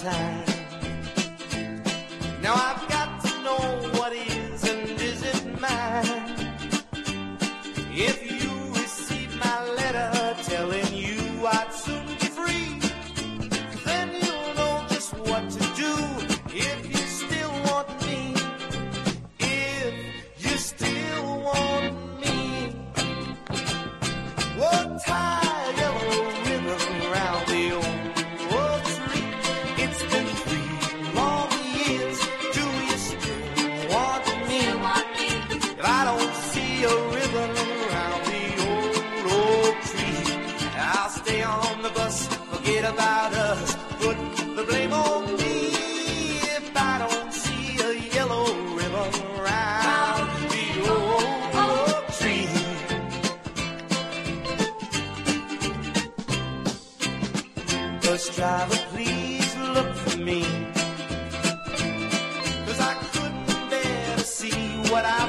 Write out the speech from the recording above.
time. Now I've got to know what is and isn't mine. If you receive my letter telling you I'd soon be free, then you'll know just what to do if you still want me. If you still want me, we'll tie a yellow ribbon around the old tree. It's been 3 long years. Do you still want me? If I don't see a ribbon around the old tree, I'll stay on the bus, forget about us, put the blame on me. If I don't see a yellow ribbon around the old tree. Bus driver, please look for me, 'cause I couldn't bear to see what I